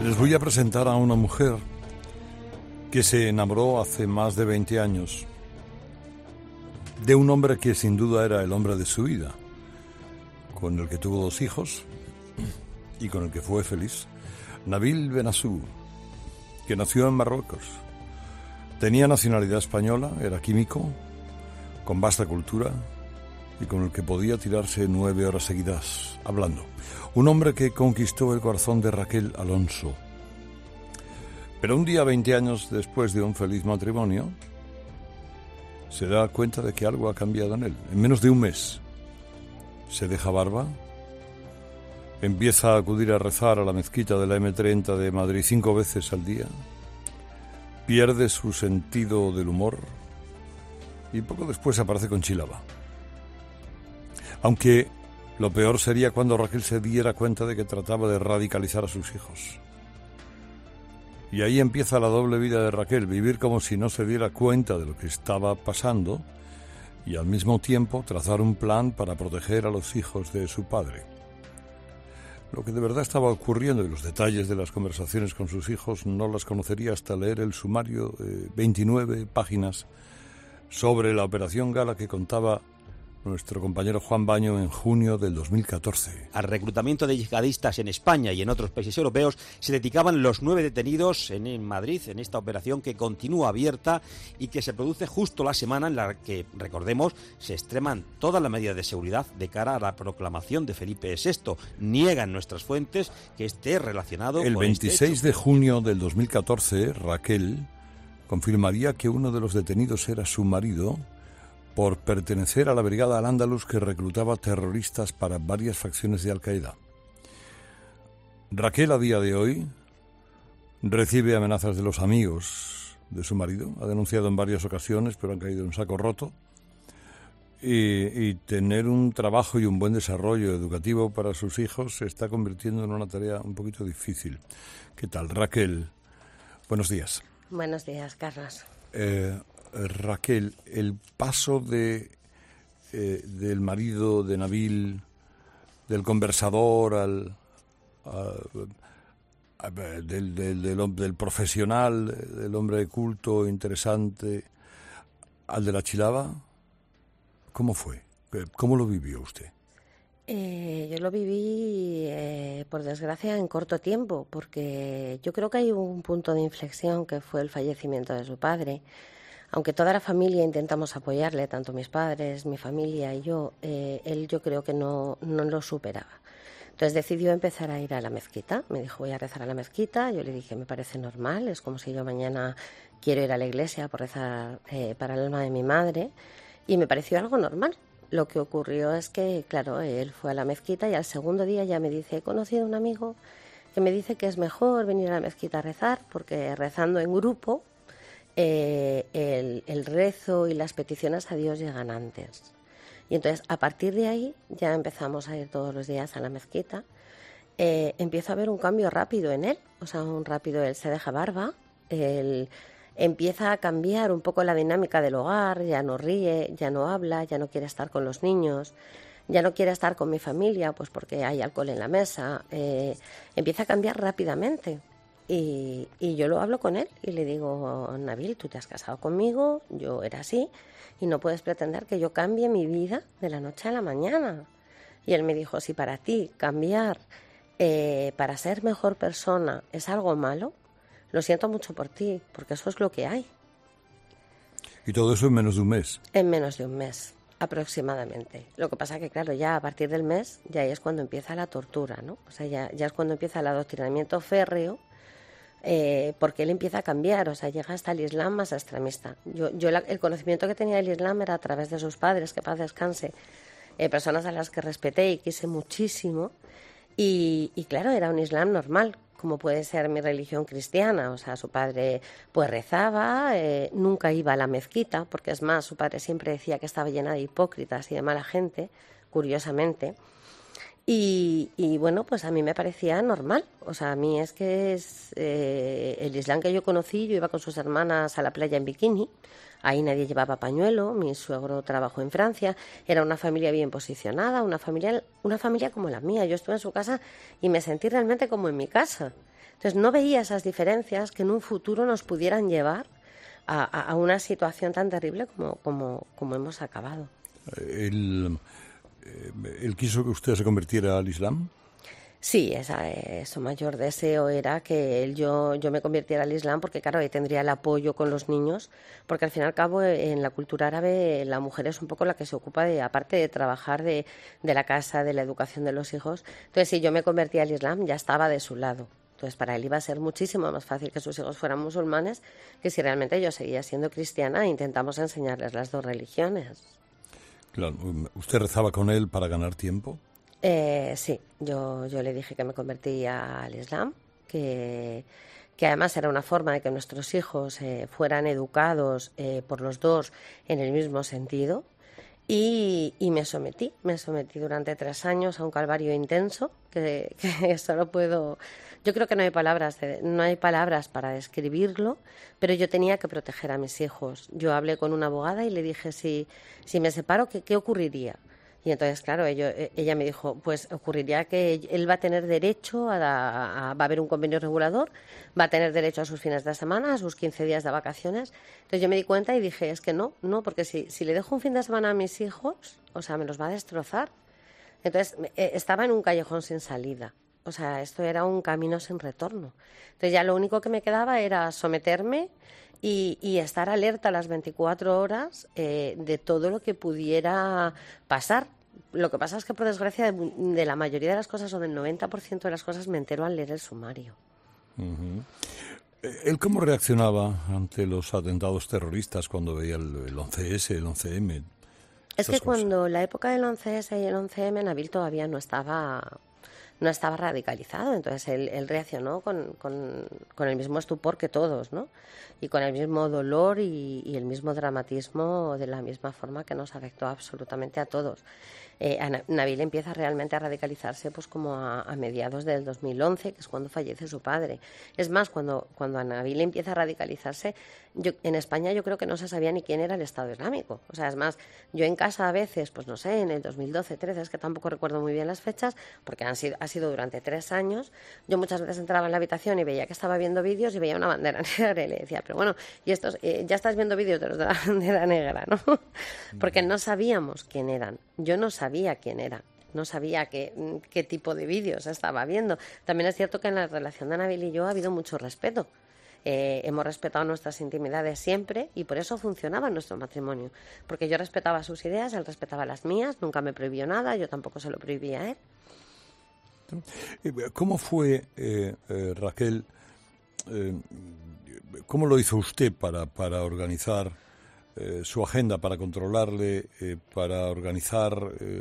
Les voy a presentar a una mujer que se enamoró hace más de 20 años de un hombre que sin duda era el hombre de su vida, con el que tuvo 2 hijos y con el que fue feliz. Nabil Benazou, que nació en Marruecos. Tenía nacionalidad española, era químico, con vasta cultura y con el que podía tirarse 9 horas seguidas hablando. Un hombre que conquistó el corazón de Raquel Alonso. Pero un día, 20 años después de un feliz matrimonio, se da cuenta de que algo ha cambiado en él. En menos de un mes se deja barba, empieza a acudir a rezar a la mezquita de la M30 de Madrid 5 veces al día, pierde su sentido del humor y poco después aparece con Chilaba. Aunque lo peor sería cuando Raquel se diera cuenta de que trataba de radicalizar a sus hijos. Y ahí empieza la doble vida de Raquel, vivir como si no se diera cuenta de lo que estaba pasando y al mismo tiempo trazar un plan para proteger a los hijos de su padre. Lo que de verdad estaba ocurriendo y los detalles de las conversaciones con sus hijos no las conocería hasta leer el sumario de 29 páginas sobre la Operación Gala que contaba nuestro compañero Juan Baño en junio del 2014. Al reclutamiento de yihadistas en España y en otros países europeos se dedicaban los 9 detenidos en Madrid en esta operación que continúa abierta y que se produce justo la semana en la que, recordemos, se extreman todas las medidas de seguridad de cara a la proclamación de Felipe VI. Niegan nuestras fuentes que esté relacionado con el 26 de junio del 2014, Raquel confirmaría que uno de los detenidos era su marido por pertenecer a la Brigada Al-Ándalus que reclutaba terroristas para varias facciones de Al-Qaeda. Raquel, a día de hoy, recibe amenazas de los amigos de su marido. Ha denunciado en varias ocasiones, pero han caído en saco roto. Y tener un trabajo y un buen desarrollo educativo para sus hijos se está convirtiendo en una tarea un poquito difícil. ¿Qué tal, Raquel? Buenos días. Buenos días, Carlos. Raquel, el paso del marido de Nabil, del conversador del profesional, del hombre culto, interesante, al de la Chilaba, ¿cómo fue? ¿Cómo lo vivió usted? Yo lo viví, por desgracia, en corto tiempo, porque yo creo que hay un punto de inflexión que fue el fallecimiento de su padre. Aunque toda la familia intentamos apoyarle, tanto mis padres, mi familia y yo, él yo creo que no lo superaba. Entonces decidió empezar a ir a la mezquita. Me dijo, voy a rezar a la mezquita. Yo le dije, me parece normal, es como si yo mañana quiero ir a la iglesia por rezar para el alma de mi madre. Y me pareció algo normal. Lo que ocurrió es que, claro, él fue a la mezquita y al segundo día ya me dice, he conocido a un amigo que me dice que es mejor venir a la mezquita a rezar, porque rezando en grupo, el rezo y las peticiones a Dios llegan antes. Y entonces, a partir de ahí, ya empezamos a ir todos los días a la mezquita. Empiezo a ver un cambio rápido en él, o sea, él se deja barba, él empieza a cambiar un poco la dinámica del hogar, ya no ríe, ya no habla, ya no quiere estar con los niños, ya no quiere estar con mi familia, pues porque hay alcohol en la mesa, empieza a cambiar rápidamente. Y yo lo hablo con él y le digo, Nabil, tú te has casado conmigo, yo era así y no puedes pretender que yo cambie mi vida de la noche a la mañana. Y él me dijo, si para ti cambiar para ser mejor persona es algo malo, lo siento mucho por ti, porque eso es lo que hay. ¿Y todo eso en menos de un mes? En menos de un mes, aproximadamente. Lo que pasa que, claro, ya a partir del mes ya es cuando empieza la tortura, ¿no? O sea, ya es cuando empieza el adoctrinamiento férreo, porque él empieza a cambiar, o sea, llega hasta el Islam más extremista. El conocimiento que tenía del Islam era a través de sus padres, que paz descanse, personas a las que respeté y quise muchísimo, y claro, era un Islam normal, como puede ser mi religión cristiana, o sea, su padre pues rezaba, nunca iba a la mezquita, porque es más, su padre siempre decía que estaba llena de hipócritas y de mala gente, curiosamente. Y bueno, pues a mí me parecía normal. O sea, a mí es que es el Islam que yo conocí. Yo iba con sus hermanas a la playa en bikini. Ahí nadie llevaba pañuelo. Mi suegro trabajó en Francia. Era una familia bien posicionada, una familia como la mía. Yo estuve en su casa y me sentí realmente como en mi casa. Entonces no veía esas diferencias que en un futuro nos pudieran llevar a una situación tan terrible como hemos acabado. ¿Él quiso que usted se convirtiera al Islam? Sí, su mayor deseo era que yo me convirtiera al Islam porque, claro, ahí tendría el apoyo con los niños, porque al fin y al cabo en la cultura árabe la mujer es un poco la que se ocupa aparte de trabajar de la casa, de la educación de los hijos. Entonces, si yo me convertía al Islam, ya estaba de su lado. Entonces, para él iba a ser muchísimo más fácil que sus hijos fueran musulmanes que si realmente yo seguía siendo cristiana e intentamos enseñarles las dos religiones. Claro. ¿Usted rezaba con él para ganar tiempo? Sí, yo le dije que me convertía al Islam, que además era una forma de que nuestros hijos fueran educados por los dos en el mismo sentido. Y me sometí durante 3 años a un calvario intenso que solo puedo... Yo creo que no hay palabras para describirlo, pero yo tenía que proteger a mis hijos. Yo hablé con una abogada y le dije si me separo, ¿qué ocurriría? Y entonces, claro, ella me dijo, pues ocurriría que él va a tener derecho va a haber un convenio regulador, va a tener derecho a sus fines de semana, a sus 15 días de vacaciones. Entonces yo me di cuenta y dije, es que no, porque si le dejo un fin de semana a mis hijos, o sea, me los va a destrozar. Entonces estaba en un callejón sin salida. O sea, esto era un camino sin retorno. Entonces ya lo único que me quedaba era someterme y estar alerta a las 24 horas de todo lo que pudiera pasar. Lo que pasa es que, por desgracia, de la mayoría de las cosas, o del 90% de las cosas, me entero al leer el sumario. Uh-huh. ¿Él cómo reaccionaba ante los atentados terroristas cuando veía el 11S, el 11M? Es que cuando la época del 11S y el 11M, Nabil todavía no estaba radicalizado, entonces él reaccionó con el mismo estupor que todos, ¿no? Y con el mismo dolor y el mismo dramatismo, de la misma forma que nos afectó absolutamente a todos. Nabil empieza realmente a radicalizarse pues como a mediados del 2011, que es cuando fallece su padre. Es más, cuando Nabil empieza a radicalizarse, en España yo creo que no se sabía ni quién era el Estado Islámico. O sea, es más, yo en casa a veces, pues no sé, en el 2012, 13, es que tampoco recuerdo muy bien las fechas, porque ha sido durante 3 años, yo muchas veces entraba en la habitación y veía que estaba viendo vídeos y veía una bandera negra y le decía, pero bueno, y estos, ya estás viendo vídeos de los de la bandera negra, ¿no? Porque no sabíamos quién eran. Yo no sabía quién era, no sabía qué tipo de vídeos estaba viendo. También es cierto que en la relación de Nabil y yo ha habido mucho respeto. Hemos respetado nuestras intimidades siempre y por eso funcionaba nuestro matrimonio. Porque yo respetaba sus ideas, él respetaba las mías, nunca me prohibió nada, yo tampoco se lo prohibía a él. ¿Cómo fue, Raquel, cómo lo hizo usted para organizar su agenda, para controlarle, para organizar,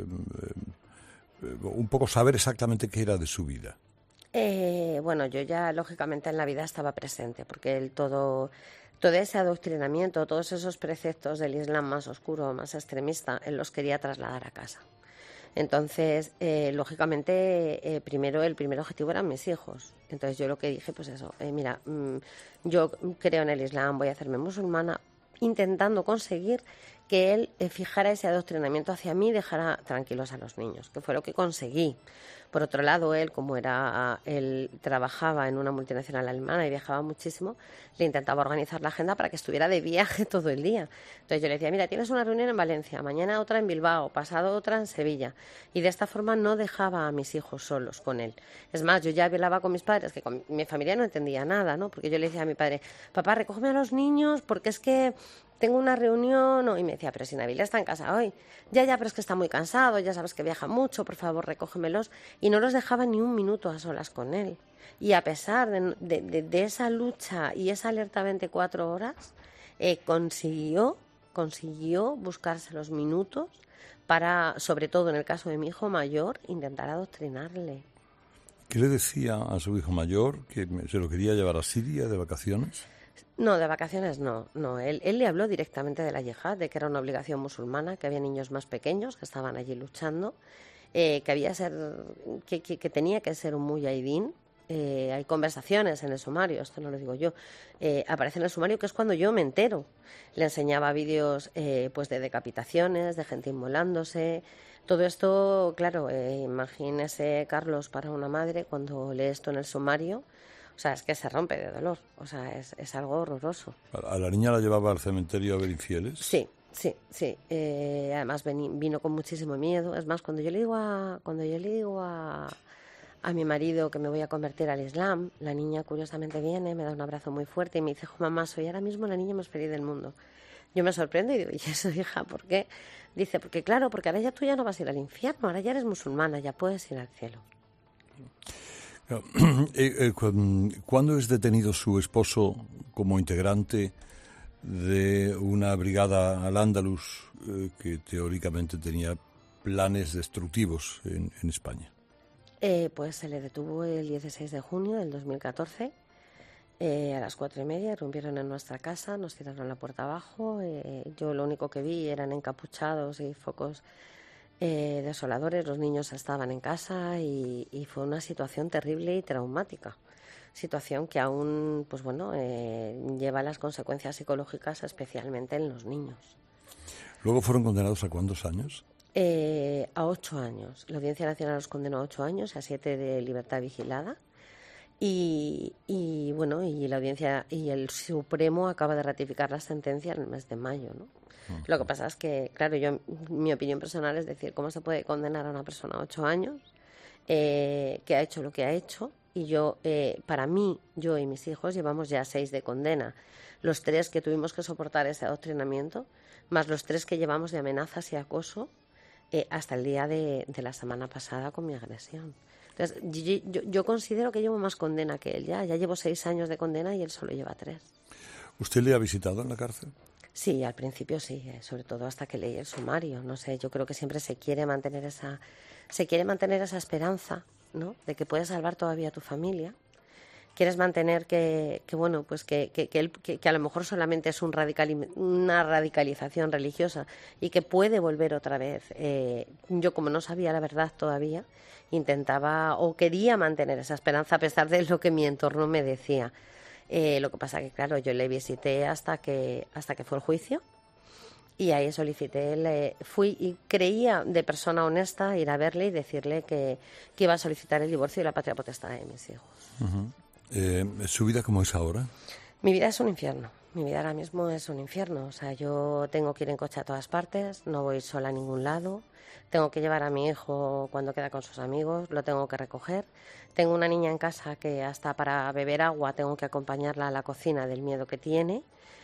un poco saber exactamente qué era de su vida? Bueno, yo ya lógicamente en la vida estaba presente, porque todo ese adoctrinamiento, todos esos preceptos del Islam más oscuro, más extremista, él los quería trasladar a casa. Entonces, lógicamente, el primer objetivo eran mis hijos. Entonces yo lo que dije, pues eso, mira, yo creo en el Islam, voy a hacerme musulmana, intentando conseguir que él fijara ese adoctrinamiento hacia mí y dejara tranquilos a los niños, que fue lo que conseguí. Por otro lado, él trabajaba en una multinacional alemana y viajaba muchísimo, le intentaba organizar la agenda para que estuviera de viaje todo el día. Entonces yo le decía, mira, tienes una reunión en Valencia, mañana otra en Bilbao, pasado otra en Sevilla. Y de esta forma no dejaba a mis hijos solos con él. Es más, yo ya hablaba con mis padres, que con mi familia no entendía nada, ¿no? Porque yo le decía a mi padre, papá, recógeme a los niños porque es que tengo una reunión, y me decía, pero si Nabil está en casa hoy. Ya, pero es que está muy cansado, ya sabes que viaja mucho, por favor, recógemelos. Y no los dejaba ni un minuto a solas con él. Y a pesar de esa lucha y esa alerta 24 horas, consiguió buscarse los minutos para, sobre todo en el caso de mi hijo mayor, intentar adoctrinarle. ¿Qué le decía a su hijo mayor? ¿Que se lo quería llevar a Siria de vacaciones? No, de vacaciones no. Él le habló directamente de la yihad, de que era una obligación musulmana, que había niños más pequeños que estaban allí luchando que tenía que ser un muyahidín. Hay conversaciones en el sumario, esto no lo digo yo, aparece en el sumario, que es cuando yo me entero. Le enseñaba vídeos pues de decapitaciones, de gente inmolándose. Todo esto, claro, imagínese, Carlos, para una madre cuando lee esto en el sumario, o sea, es que se rompe de dolor, o sea, es algo horroroso. ¿A la niña la llevaba al cementerio a ver infieles? Sí. Además vino con muchísimo miedo. Es más, cuando yo le digo a mi marido que me voy a convertir al Islam, la niña curiosamente viene, me da un abrazo muy fuerte y me dice: mamá, soy ahora mismo la niña más feliz del mundo. Yo me sorprendo y digo: ¿y eso, hija, por qué? Dice: porque claro, porque ahora ya tú ya no vas a ir al infierno, ahora ya eres musulmana, ya puedes ir al cielo. ¿Cuándo es detenido su esposo como integrante de una brigada al-Ándalus que teóricamente tenía planes destructivos en España? Pues se le detuvo el 16 de junio del 2014 a las 4:30, irrumpieron en nuestra casa, nos tiraron la puerta abajo. Yo lo único que vi eran encapuchados y focos desoladores. Los niños estaban en casa y fue una situación terrible y traumática. Situación que aún, pues bueno, lleva las consecuencias psicológicas, especialmente en los niños. ¿Luego fueron condenados a cuántos años? A 8 años. La Audiencia Nacional los condenó a 8 años, a 7 de libertad vigilada. Y bueno, y la Audiencia y el Supremo acaba de ratificar la sentencia en el mes de mayo, ¿no? Uh-huh. Lo que pasa es que, claro, mi opinión personal es decir, ¿cómo se puede condenar a una persona a 8 años que ha hecho lo que ha hecho? Y para mí, yo y mis hijos llevamos ya 6 de condena. Los 3 que tuvimos que soportar ese adoctrinamiento, más los 3 que llevamos de amenazas y acoso hasta el día de la semana pasada con mi agresión. Entonces, yo considero que llevo más condena que él ya. Ya llevo 6 años de condena y él solo lleva 3. ¿Usted le ha visitado en la cárcel? Sí, al principio sí, sobre todo hasta que leí el sumario. No sé, yo creo que siempre se quiere mantener esa esperanza, ¿no? De que puedes salvar todavía a tu familia. Quieres mantener que a lo mejor solamente es una radicalización religiosa y que puede volver otra vez. Yo, como no sabía la verdad todavía, intentaba o quería mantener esa esperanza a pesar de lo que mi entorno me decía. Lo que pasa que, claro, yo le visité hasta que fue el juicio. Y ahí fui y creía de persona honesta ir a verle y decirle que iba a solicitar el divorcio y la patria potestad de mis hijos. Uh-huh. ¿Su vida cómo es ahora? Mi vida es un infierno. Mi vida ahora mismo es un infierno. O sea, yo tengo que ir en coche a todas partes, no voy sola a ningún lado. Tengo que llevar a mi hijo cuando queda con sus amigos, lo tengo que recoger. Tengo una niña en casa que hasta para beber agua tengo que acompañarla a la cocina del miedo que tiene.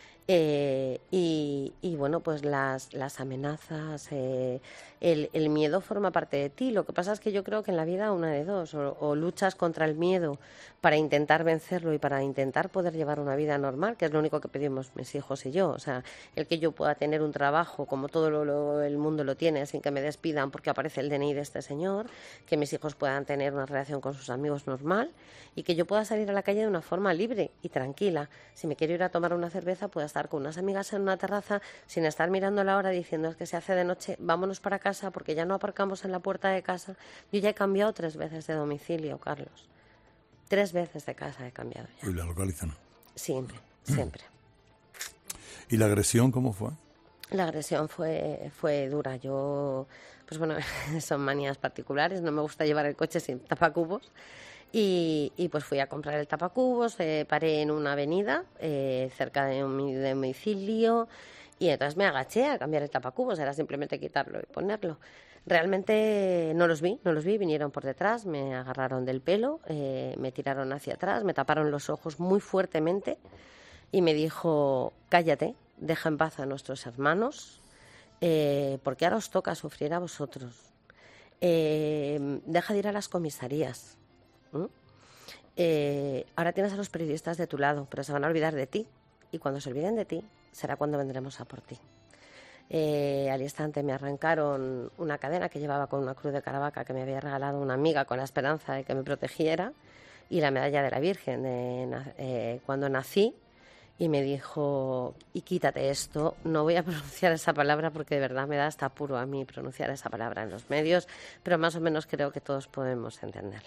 Y bueno, pues las amenazas, el miedo forma parte de ti. Lo que pasa es que yo creo que en la vida una de dos, o luchas contra el miedo para intentar vencerlo y para intentar poder llevar una vida normal, que es lo único que pedimos mis hijos y yo. O sea, el que yo pueda tener un trabajo como todo el mundo lo tiene, sin que me despidan porque aparece el DNI de este señor, que mis hijos puedan tener una relación con sus amigos normal y que yo pueda salir a la calle de una forma libre y tranquila. Si me quiero ir a tomar una cerveza, pueda estar con unas amigas en una terraza sin estar mirando la hora diciendo: es que se hace de noche, vámonos para casa porque ya no aparcamos en la puerta de casa. Yo ya he cambiado 3 veces de domicilio, Carlos. 3 veces de casa he cambiado ya. ¿Y la localizan? Siempre. ¿Y la agresión cómo fue? La agresión fue dura. Yo, pues bueno, son manías particulares. No me gusta llevar el coche sin tapacubos. Y pues fui a comprar el tapacubos, paré en una avenida cerca de mi domicilio y entonces me agaché a cambiar el tapacubos, era simplemente quitarlo y ponerlo. Realmente no los vi, vinieron por detrás, me agarraron del pelo, me tiraron hacia atrás, me taparon los ojos muy fuertemente y me dijo: cállate, deja en paz a nuestros hermanos, porque ahora os toca sufrir a vosotros. Deja de ir a las comisarías. Ahora tienes a los periodistas de tu lado, pero se van a olvidar de ti. Y cuando se olviden de ti, será cuando vendremos a por ti. Al instante me arrancaron una cadena que llevaba con una cruz de Caravaca que me había regalado una amiga con la esperanza de que me protegiera, y la medalla de la Virgen cuando nací, y me dijo, y quítate esto, no voy a pronunciar esa palabra porque de verdad me da hasta apuro a mí pronunciar esa palabra en los medios, pero más o menos creo que todos podemos entenderla.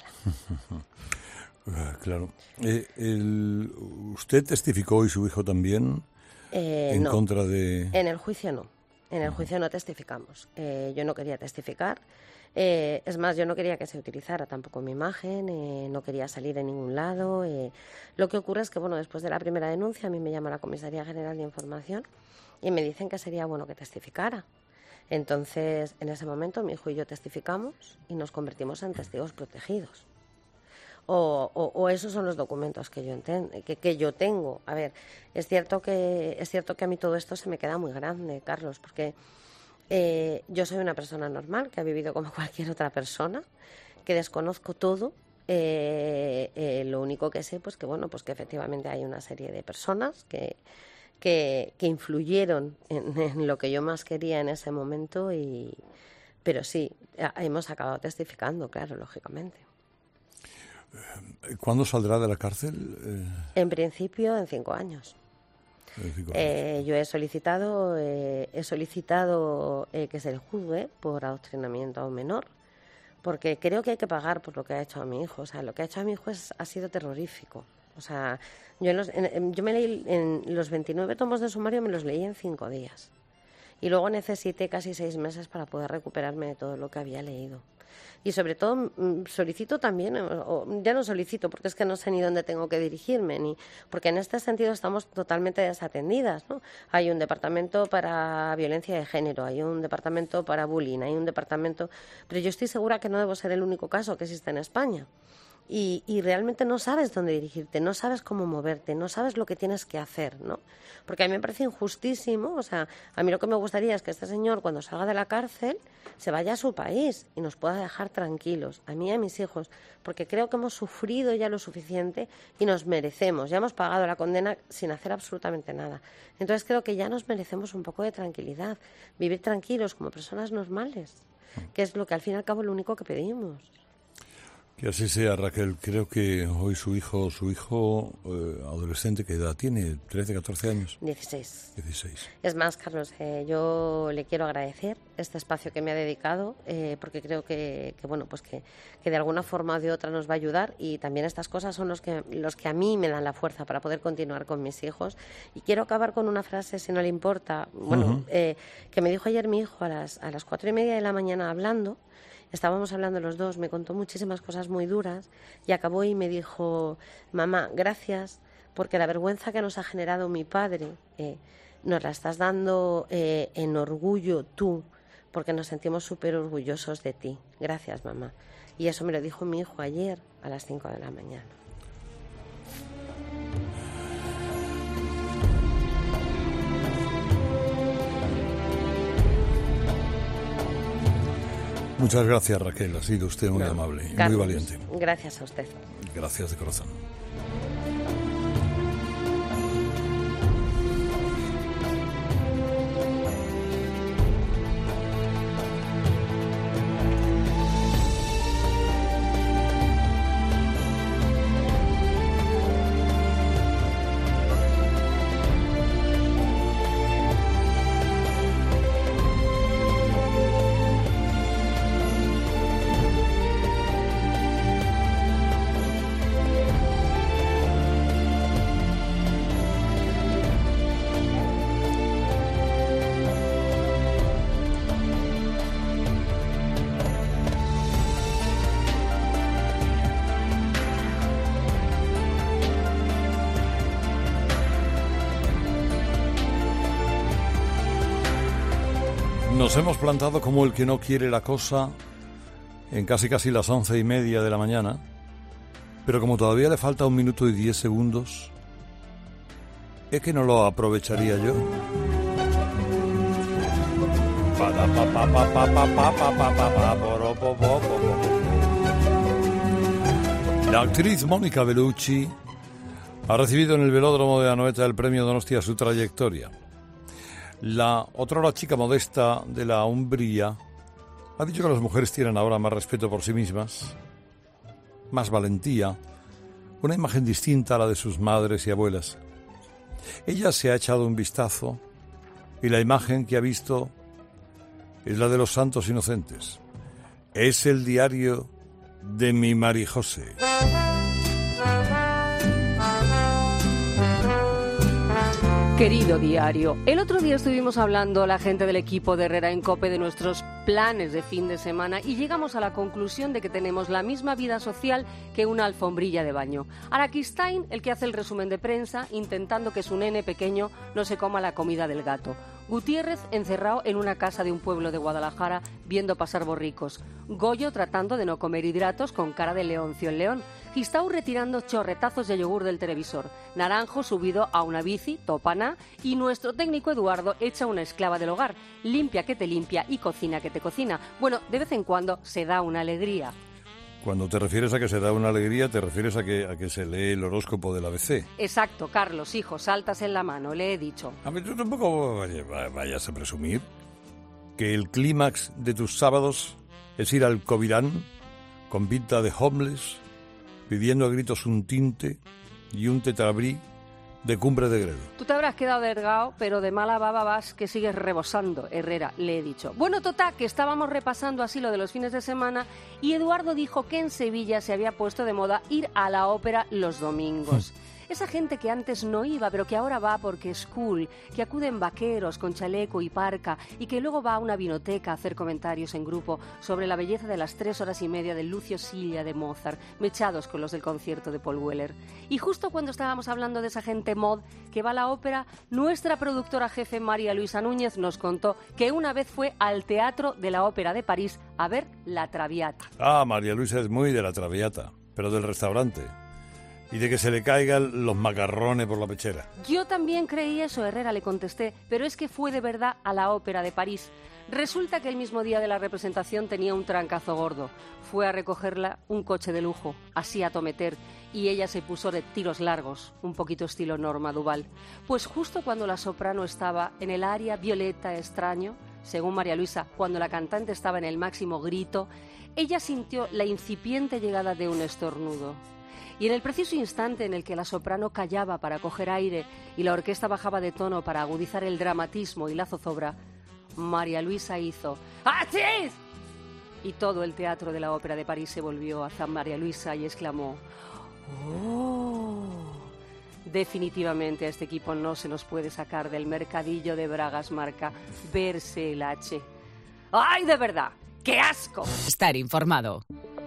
Claro. ¿Usted testificó y su hijo también en contra de...? En el juicio no. En el juicio no testificamos. Yo no quería testificar. Es más, yo no quería que se utilizara tampoco mi imagen, no quería salir en ningún lado. Lo que ocurre es que, bueno, después de la primera denuncia a mí me llama la Comisaría General de Información y me dicen que sería bueno que testificara. Entonces, en ese momento mi hijo y yo testificamos y nos convertimos en testigos protegidos. O esos son los documentos que yo tengo. A ver, es cierto que a mí todo esto se me queda muy grande, Carlos, porque yo soy una persona normal que ha vivido como cualquier otra persona, que desconozco todo. Lo único que sé, pues que efectivamente hay una serie de personas que influyeron en lo que yo más quería en ese momento, pero sí, hemos acabado testificando, claro, lógicamente. ¿Cuándo saldrá de la cárcel? En principio, en 5 años. Yo he solicitado que se le juzgue por adoctrinamiento a un menor, porque creo que hay que pagar por lo que ha hecho a mi hijo. O sea, lo que ha hecho a mi hijo ha sido terrorífico. O sea, yo me leí en los 29 tomos de sumario, me los leí en 5 días. Y luego necesité casi 6 meses para poder recuperarme de todo lo que había leído. Y sobre todo solicito también, ya no solicito porque es que no sé ni dónde tengo que dirigirme, porque en este sentido estamos totalmente desatendidas, ¿no? Hay un departamento para violencia de género, hay un departamento para bullying, hay un departamento... Pero yo estoy segura que no debo ser el único caso que existe en España. Y realmente no sabes dónde dirigirte, no sabes cómo moverte, no sabes lo que tienes que hacer, ¿no? Porque a mí me parece injustísimo, o sea, a mí lo que me gustaría es que este señor cuando salga de la cárcel se vaya a su país y nos pueda dejar tranquilos, a mí y a mis hijos, porque creo que hemos sufrido ya lo suficiente y nos merecemos, ya hemos pagado la condena sin hacer absolutamente nada. Entonces creo que ya nos merecemos un poco de tranquilidad, vivir tranquilos como personas normales, que es lo que al fin y al cabo es lo único que pedimos. Que así sea, Raquel. Creo que hoy su hijo adolescente, ¿qué edad tiene? ¿13, 14 años? 16. Es más, Carlos, yo le quiero agradecer este espacio que me ha dedicado, porque creo que de alguna forma o de otra nos va a ayudar, y también estas cosas son los que a mí me dan la fuerza para poder continuar con mis hijos. Y quiero acabar con una frase, si no le importa, que me dijo ayer mi hijo a las 4:30 de la mañana hablando. Estábamos hablando los dos, me contó muchísimas cosas muy duras y acabó y me dijo: mamá, gracias, porque la vergüenza que nos ha generado mi padre nos la estás dando en orgullo tú, porque nos sentimos súper orgullosos de ti. Gracias, mamá. Y eso me lo dijo mi hijo ayer a las 5 de la mañana. Muchas gracias, Raquel. Ha sido usted muy amable y muy valiente. Gracias a usted. Gracias de corazón. Nos hemos plantado como el que no quiere la cosa en casi las 11:30 de la mañana, pero como todavía le falta 1 minuto y 10 segundos, ¿es que no lo aprovecharía yo? La actriz Mónica Bellucci ha recibido en el velódromo de Anoeta el premio Donostia a su trayectoria. La otrora chica modesta de la Umbría ha dicho que las mujeres tienen ahora más respeto por sí mismas, más valentía, una imagen distinta a la de sus madres y abuelas. Ella se ha echado un vistazo y la imagen que ha visto es la de los santos inocentes. Es el diario de mi Marijose. Querido diario, el otro día estuvimos hablando la gente del equipo de Herrera en COPE de nuestros planes de fin de semana y llegamos a la conclusión de que tenemos la misma vida social que una alfombrilla de baño. Araquistain, el que hace el resumen de prensa, intentando que su nene pequeño no se coma la comida del gato. Gutiérrez encerrado en una casa de un pueblo de Guadalajara viendo pasar borricos. Goyo tratando de no comer hidratos con cara de Leoncio el León. Gistau retirando chorretazos de yogur del televisor. Naranjo subido a una bici, topana. Y nuestro técnico Eduardo echa una esclava del hogar. Limpia que te limpia y cocina que te cocina. Bueno, de vez en cuando se da una alegría. Cuando te refieres a que se da una alegría, te refieres a que se lee el horóscopo del ABC. Exacto, Carlos, hijo, saltas en la mano, le he dicho. A ver, tú tampoco vayas a presumir que el clímax de tus sábados es ir al Covirán con pinta de homeless, pidiendo a gritos un tinte y un tetrabrí de Cumbre de Gredo. Tú te habrás quedado delgado, pero de mala baba vas que sigues rebosando, Herrera, le he dicho. Bueno, total, que estábamos repasando así lo de los fines de semana y Eduardo dijo que en Sevilla se había puesto de moda ir a la ópera los domingos. Esa gente que antes no iba, pero que ahora va porque es cool, que acuden vaqueros con chaleco y parca y que luego va a una vinoteca a hacer comentarios en grupo sobre la belleza de las 3 horas y media de Lucio Silla de Mozart, mechados con los del concierto de Paul Weller. Y justo cuando estábamos hablando de esa gente mod que va a la ópera, nuestra productora jefe María Luisa Núñez nos contó que una vez fue al Teatro de la Ópera de París a ver La Traviata. Ah, María Luisa es muy de La Traviata, pero del restaurante. Y de que se le caigan los macarrones por la pechera. Yo también creí eso, Herrera, le contesté, pero es que fue de verdad a la Ópera de París. Resulta que el mismo día de la representación tenía un trancazo gordo. Fue a recogerla un coche de lujo, así a tometer, y ella se puso de tiros largos, un poquito estilo Norma Duval. Pues justo cuando la soprano estaba en el aria Violeta Extraño, según María Luisa, cuando la cantante estaba en el máximo grito, ella sintió la incipiente llegada de un estornudo. Y en el preciso instante en el que la soprano callaba para coger aire y la orquesta bajaba de tono para agudizar el dramatismo y la zozobra, María Luisa hizo ¡Achis! Y todo el teatro de la Ópera de París se volvió hacia María Luisa y exclamó ¡Oh! Definitivamente a este equipo no se nos puede sacar del mercadillo de bragas marca verse el H. ¡Ay, de verdad! ¡Qué asco! Estar informado.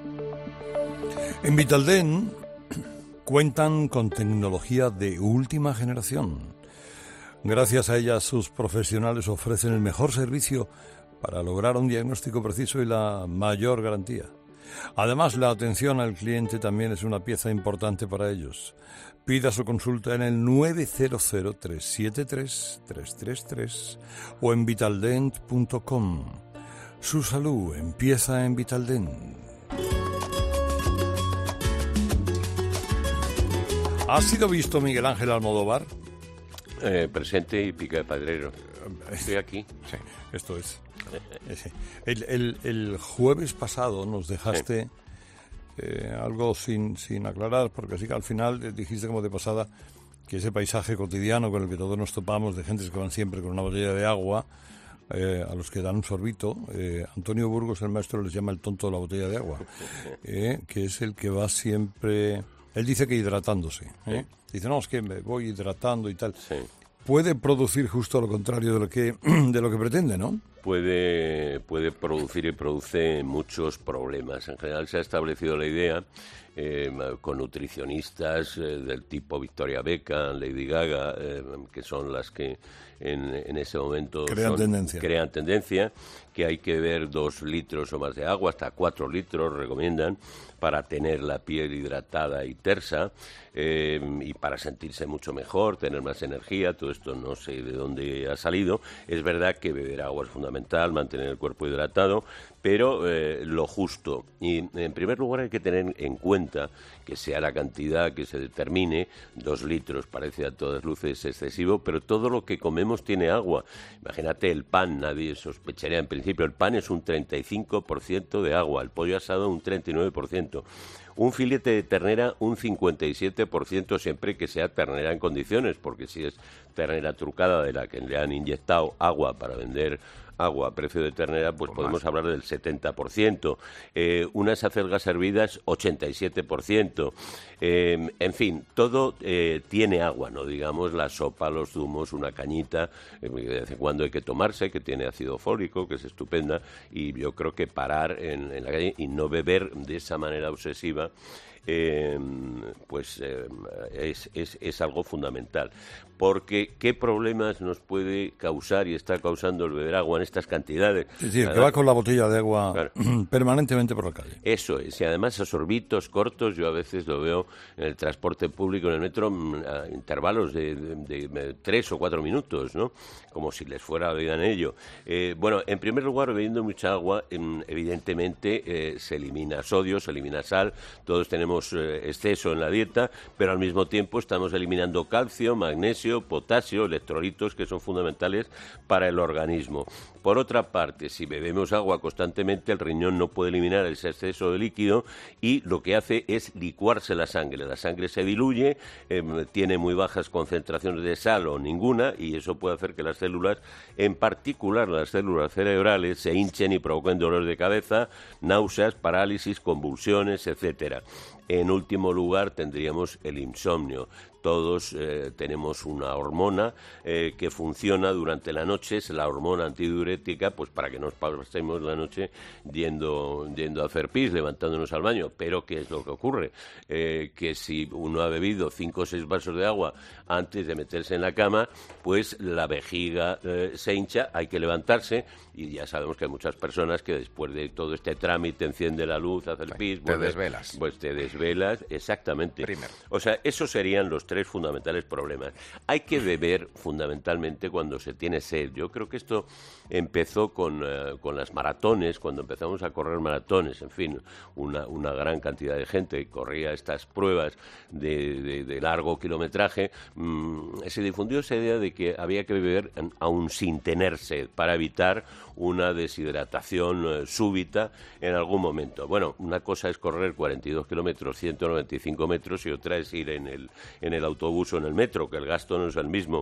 En Vitalden cuentan con tecnología de última generación. Gracias a ella, sus profesionales ofrecen el mejor servicio para lograr un diagnóstico preciso y la mayor garantía. Además, la atención al cliente también es una pieza importante para ellos. Pida su consulta en el 900-373-333 o en vitaldent.com. Su salud empieza en Vitaldent. ¿Ha sido visto Miguel Ángel Almodóvar? Presente y pica de padrero. Estoy aquí. Sí, esto es. El jueves pasado nos dejaste algo sin aclarar, porque sí que al final dijiste como de pasada que ese paisaje cotidiano con el que todos nos topamos, de gentes que van siempre con una botella de agua, a los que dan un sorbito, Antonio Burgos, el maestro, les llama el tonto de la botella de agua, que es el que va siempre... Él dice que hidratándose. Sí. Dice, no, es que me voy hidratando y tal. Sí. Puede producir justo lo contrario de lo que pretende, ¿no? Puede producir y produce muchos problemas. En general se ha establecido la idea con nutricionistas del tipo Victoria Beckham, Lady Gaga, que son las que en ese momento crean tendencia, que hay que beber 2 litros o más de agua, hasta 4 litros recomiendan, para tener la piel hidratada y tersa, y para sentirse mucho mejor, tener más energía. Todo esto no sé de dónde ha salido. Es verdad que beber agua es fundamental, mantener el cuerpo hidratado, pero lo justo. Y en primer lugar hay que tener en cuenta que sea la cantidad que se determine. 2 litros parece a todas luces excesivo, pero todo lo que comemos tiene agua. Imagínate el pan, nadie sospecharía en principio. El pan es un 35% de agua, el pollo asado un 39%. Un filete de ternera, un 57% siempre que sea ternera en condiciones, porque si es ternera trucada de la que le han inyectado agua para vender agua a precio de ternera, pues podemos hablar del 70%. Unas acelgas hervidas, 87%. En fin, todo tiene agua, no digamos la sopa, los zumos, una cañita, de vez en cuando hay que tomarse, que tiene ácido fólico, que es estupenda, y yo creo que parar en la calle y no beber de esa manera obsesiva, es algo fundamental. Porque ¿qué problemas nos puede causar y está causando el beber agua en estas cantidades? Es decir, que va con la botella de agua, claro, permanentemente por la calle. Eso es, y además a sorbitos cortos, yo a veces lo veo en el transporte público, en el metro, a intervalos de 3 o 4 minutos, ¿no? Como si les fuera vida en ello. Bueno, en primer lugar, bebiendo mucha agua, evidentemente se elimina sodio, se elimina sal, todos tenemos exceso en la dieta, pero al mismo tiempo estamos eliminando calcio, magnesio, potasio, electrolitos que son fundamentales para el organismo. Por otra parte, si bebemos agua constantemente, el riñón no puede eliminar ese exceso de líquido y lo que hace es licuarse la sangre. La sangre se diluye, tiene muy bajas concentraciones de sal o ninguna, y eso puede hacer que las células, en particular las células cerebrales, se hinchen y provoquen dolor de cabeza, náuseas, parálisis, convulsiones, etcétera. En último lugar, tendríamos el insomnio. Todos tenemos una hormona que funciona durante la noche, es la hormona antidiurética, pues para que nos pasemos la noche yendo a hacer pis, levantándonos al baño. Pero ¿qué es lo que ocurre? Que si uno ha bebido 5 o 6 vasos de agua antes de meterse en la cama, pues la vejiga se hincha, hay que levantarse, y ya sabemos que hay muchas personas que después de todo este trámite enciende la luz, hace el pis, te desvelas. Pues te desvelas, exactamente. Primero. O sea, esos serían los 3 fundamentales problemas. Hay que beber fundamentalmente cuando se tiene sed. Yo creo que esto empezó con las maratones, cuando empezamos a correr maratones, en fin, una gran cantidad de gente corría estas pruebas de largo kilometraje. Se difundió esa idea de que había que beber aún sin tener sed para evitar una deshidratación súbita en algún momento. Bueno, una cosa es correr 42 kilómetros, 195 metros, y otra es ir en el autobús o en el metro, que el gasto no es el mismo.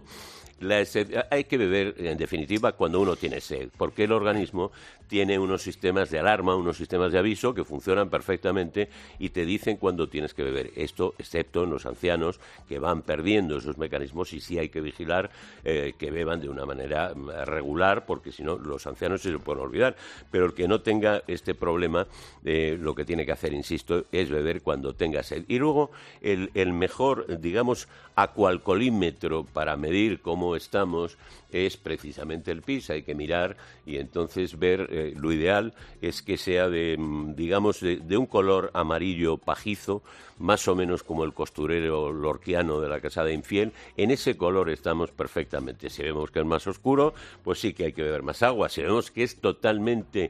Hay que beber, en definitiva, cuando uno tiene sed, porque el organismo tiene unos sistemas de alarma, unos sistemas de aviso que funcionan perfectamente y te dicen cuándo tienes que beber. Esto, excepto en los ancianos, que van perdiendo esos mecanismos, y sí hay que vigilar que beban de una manera regular, porque si no, los ancianos se pueden olvidar. Pero el que no tenga este problema, lo que tiene que hacer, insisto, es beber cuando tenga sed. Y luego, el mejor, digamos, acualcolímetro para medir cómo estamos es precisamente el pis. Hay que mirar y entonces ver, lo ideal es que sea de un color amarillo pajizo, más o menos como el costurero lorquiano de La Casada Infiel. En ese color estamos perfectamente. Si vemos que es más oscuro, pues sí que hay que beber más agua. Si vemos que es totalmente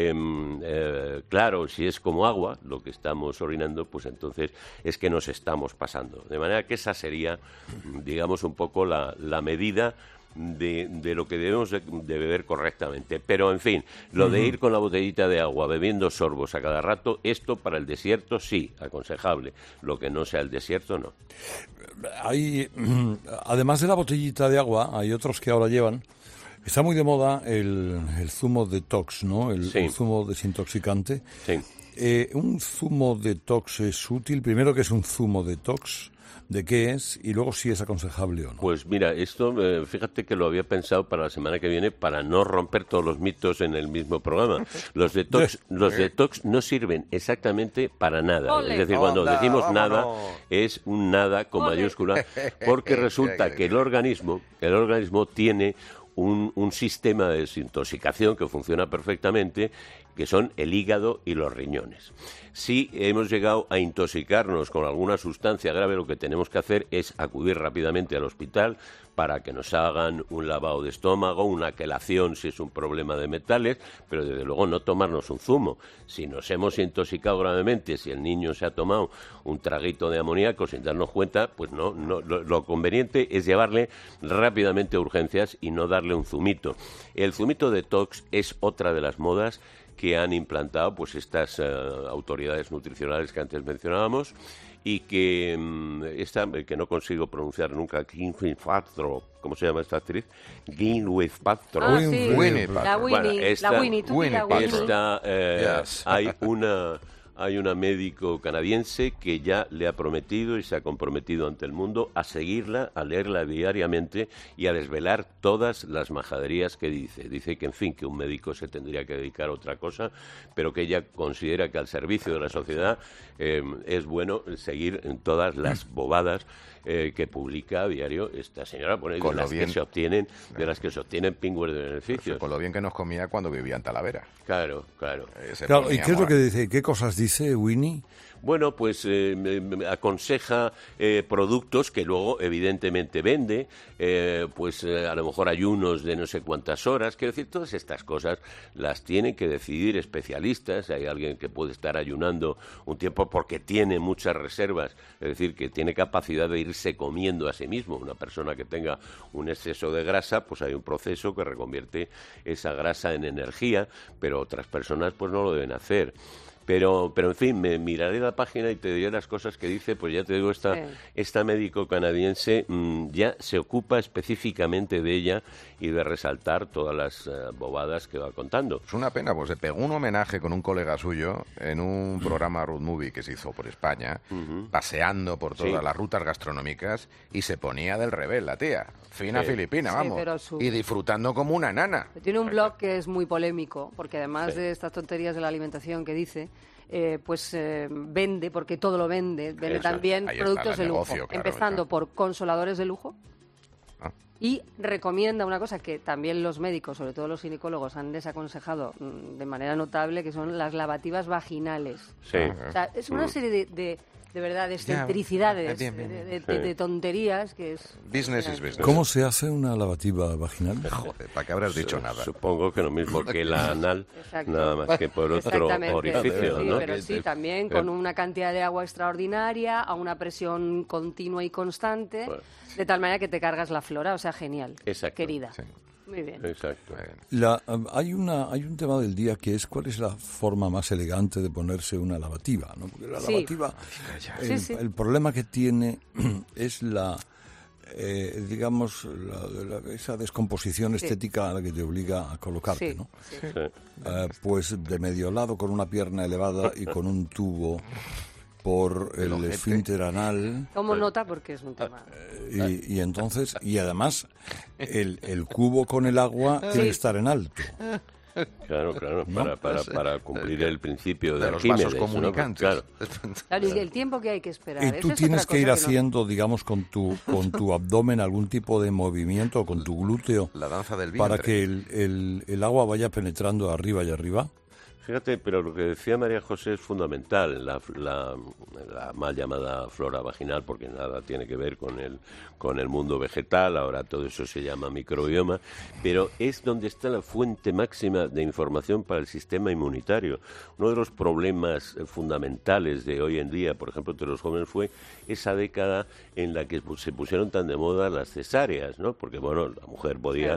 claro, si es como agua lo que estamos orinando, pues entonces es que nos estamos pasando. De manera que esa sería, digamos, un poco la medida de lo que debemos de beber correctamente. Pero, en fin, lo de ir con la botellita de agua bebiendo sorbos a cada rato, esto para el desierto sí, aconsejable. Lo que no sea el desierto, no. Además de la botellita de agua, hay otros que ahora llevan. Está muy de moda el zumo detox, ¿no? El zumo desintoxicante. Sí. ¿Un zumo detox es útil? Primero, ¿qué es un zumo detox? ¿De qué es? Y luego, si es aconsejable o no. Pues mira, esto, fíjate que lo había pensado para la semana que viene, para no romper todos los mitos en el mismo programa. Los detox no sirven exactamente para nada. Ole. Es decir, cuando decimos nada, es un nada con mayúscula, porque resulta que el organismo tiene un sistema de desintoxicación que funciona perfectamente, que son el hígado y los riñones. Si hemos llegado a intoxicarnos con alguna sustancia grave, lo que tenemos que hacer es acudir rápidamente al hospital para que nos hagan un lavado de estómago, una quelación si es un problema de metales, pero desde luego no tomarnos un zumo. Si nos hemos intoxicado gravemente, si el niño se ha tomado un traguito de amoníaco sin darnos cuenta, pues no, lo conveniente es llevarle rápidamente a urgencias y no darle un zumito. El zumito detox es otra de las modas que han implantado pues estas autoridades nutricionales que antes mencionábamos y que que no consigo pronunciar nunca, ¿cómo se llama esta actriz? Gwyneth Paltrow. Ah, sí. Gwyneth La Winnie, la Winnie, tú di la Winnie. Hay una médico canadiense que ya le ha prometido y se ha comprometido ante el mundo a seguirla, a leerla diariamente y a desvelar todas las majaderías que dice. Dice que, en fin, que un médico se tendría que dedicar a otra cosa, pero que ella considera que al servicio de la sociedad es bueno seguir en todas las bobadas que publica a diario esta señora, bueno, y de las que se obtienen pingües de beneficios. Con lo bien que nos comía cuando vivía en Talavera. Claro. ¿Y qué es lo que dice? ¿Qué cosas dice Winnie? Bueno, pues aconseja productos que luego evidentemente vende, a lo mejor ayunos de no sé cuántas horas. Quiero decir, todas estas cosas las tienen que decidir especialistas. Hay alguien que puede estar ayunando un tiempo porque tiene muchas reservas, es decir, que tiene capacidad de irse comiendo a sí mismo. Una persona que tenga un exceso de grasa, pues hay un proceso que reconvierte esa grasa en energía, pero otras personas pues no lo deben hacer. Pero en fin, me miraré la página y te diré las cosas que dice. Pues ya te digo, esta médico canadiense ya se ocupa específicamente de ella y de resaltar todas las bobadas que va contando. Es una pena, pues se pegó un homenaje con un colega suyo en un programa Road Movie que se hizo por España, paseando por todas las rutas gastronómicas, y se ponía del revés la tía, fina filipina, vamos, y disfrutando como una enana. Tiene un blog que es muy polémico, porque además de estas tonterías de la alimentación que dice, vende, porque todo lo vende también productos de lujo, empezando por consoladores de lujo. Y recomienda una cosa que también los médicos, sobre todo los ginecólogos, han desaconsejado de manera notable, que son las lavativas vaginales. Sí. O sea, es una serie de verdad, de excentricidades, de tonterías que es... Business is business. ¿Cómo se hace una lavativa vaginal? Joder, ¿para qué habrás dicho nada? Supongo que lo mismo que la anal, nada más que por otro orificio, sí, ¿no? Pero sí, también con una cantidad de agua extraordinaria, a una presión continua y constante, de tal manera que te cargas la flora, o sea, genial, querida. Sí. Muy bien. Exacto. Hay un tema del día que es cuál es la forma más elegante de ponerse una lavativa, ¿no? Porque la lavativa, el problema que tiene es esa descomposición estética a la que te obliga a colocarte, ¿no? Sí. Pues de medio lado, con una pierna elevada y con un tubo por el esfínter anal. Tomo nota porque es un tema. Y entonces, y además, el cubo con el agua tiene que estar en alto. Claro, ¿no? para cumplir el principio de los Arquímedes, vasos comunicantes. ¿No? Claro, y el tiempo que hay que esperar. Y tú tienes que ir haciendo, digamos, con tu abdomen algún tipo de movimiento, con tu glúteo, la danza del vientre, para que el agua vaya penetrando arriba y arriba. Fíjate, pero lo que decía María José es fundamental, la mal llamada flora vaginal, porque nada tiene que ver con el mundo vegetal, ahora todo eso se llama microbioma, pero es donde está la fuente máxima de información para el sistema inmunitario. Uno de los problemas fundamentales de hoy en día, por ejemplo, entre los jóvenes, fue esa década en la que se pusieron tan de moda las cesáreas, ¿no? Porque, bueno, la mujer podía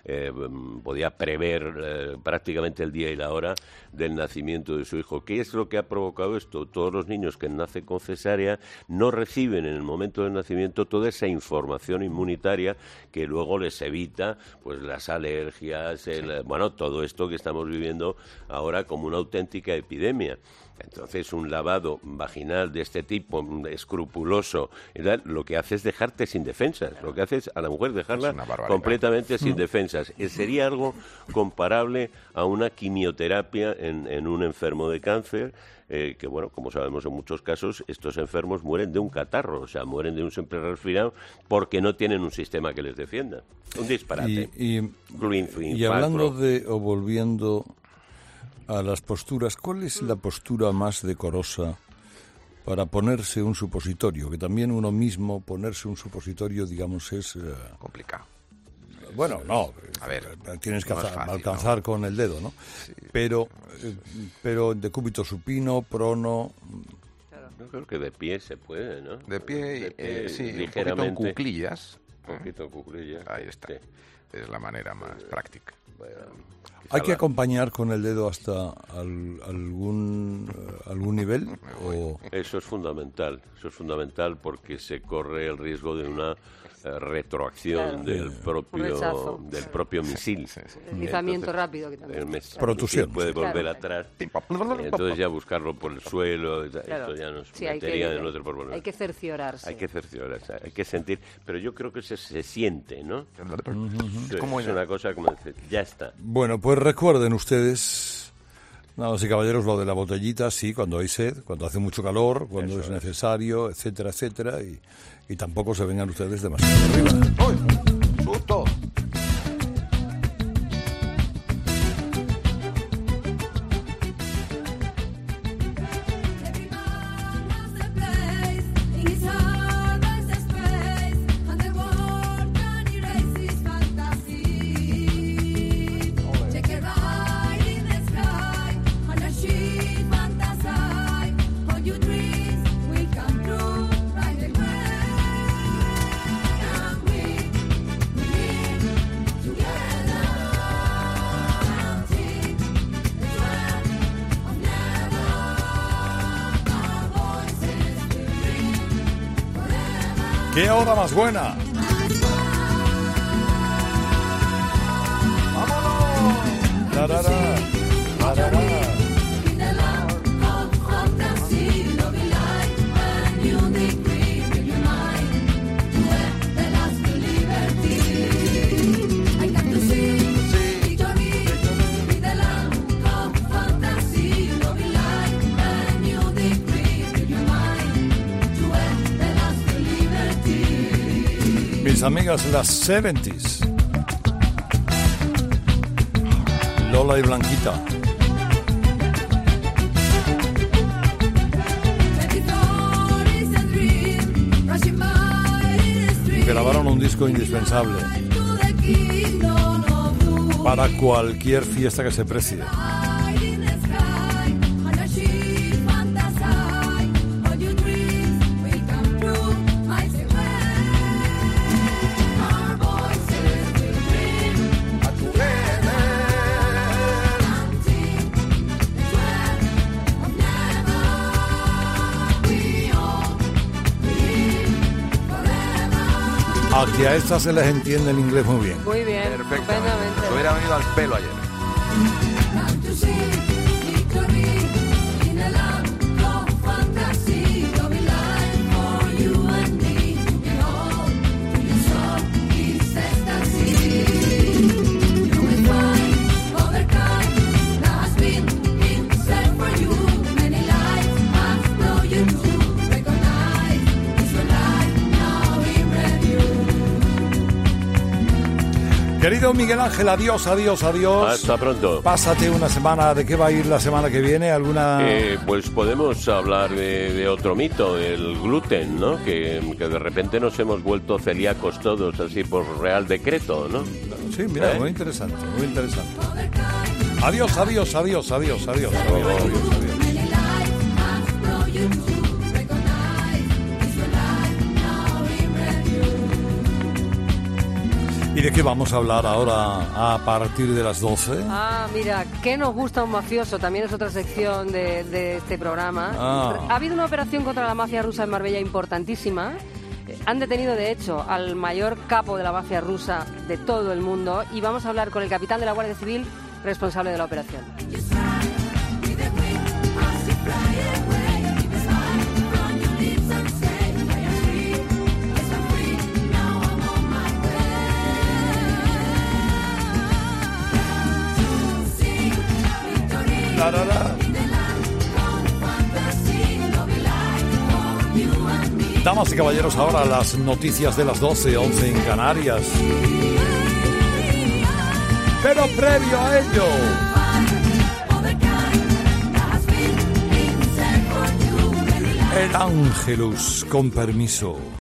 prever prácticamente el día y la hora del nacimiento de su hijo. ¿Qué es lo que ha provocado esto? Todos los niños que nacen con cesárea no reciben en el momento del nacimiento toda esa información inmunitaria que luego les evita pues las alergias, todo esto que estamos viviendo ahora como una auténtica epidemia. Entonces, un lavado vaginal de este tipo, escrupuloso, lo que hace es dejarte sin defensas. Lo que hace es a la mujer dejarla completamente sin defensas. Sería algo comparable a una quimioterapia en un enfermo de cáncer, que, bueno, como sabemos en muchos casos, estos enfermos mueren de un catarro, o sea, mueren de un simple resfriado porque no tienen un sistema que les defienda. Un disparate. Y hablando o volviendo a las posturas, ¿cuál es la postura más decorosa para ponerse un supositorio? Que también uno mismo ponerse un supositorio, digamos, es complicado. Bueno, no, a ver, tienes que no es fácil, alcanzar con el dedo, ¿no? Sí. Pero decúbito supino, prono. Yo creo que de pie se puede, ¿no? De pie, sí, ligeramente. un poquito en cuclillas. Un poquito en cuclillas. Ahí está. Sí. es la manera más práctica. ¿Hay que acompañar con el dedo hasta algún nivel? Eso es fundamental porque se corre el riesgo de una retroacción del propio misil. Deslizamiento rápido. Que también. Protusión. Puede volver atrás. Entonces ya buscarlo por el suelo, esto ya nos metería en otro problema. Hay que cerciorarse. Hay que sentir, pero yo creo que se siente, ¿no? Es una cosa como decir, ya está. Bueno, pues recuerden ustedes, damas y caballeros, lo de la botellita, sí, cuando hay sed, cuando hace mucho calor, cuando es necesario, etcétera, etcétera, y tampoco se vengan ustedes demasiado arriba. ¡Uy! ¡Susto! ¡Qué hora más buena! ¡Vámonos! ¡Tarará! ¡Tarará! Mis amigas las 70s, Lola y Blanquita. Grabaron un disco indispensable para cualquier fiesta que se precie. Aquí a estas se les entiende el inglés muy bien. Muy bien, perfectamente. Se hubiera venido al pelo ayer. Querido Miguel Ángel, adiós, adiós, adiós. Hasta pronto. Pásate una semana. ¿De qué va a ir la semana que viene? ¿Alguna...? Pues podemos hablar de otro mito, el gluten, ¿no? Que de repente nos hemos vuelto celíacos todos, así por real decreto, ¿no? Sí, mira, muy interesante, muy interesante. Adiós, adiós, adiós, adiós, adiós, adiós, adiós, adiós. ¿Y de qué vamos a hablar ahora a partir de las 12? Ah, mira, ¿qué nos gusta un mafioso? También es otra sección de este programa. Ha habido una operación contra la mafia rusa en Marbella importantísima. Han detenido, de hecho, al mayor capo de la mafia rusa de todo el mundo y vamos a hablar con el capitán de la Guardia Civil responsable de la operación. Damas y caballeros, ahora las noticias de las 12, 11 en Canarias. Pero previo a ello, el Ángelus, con permiso.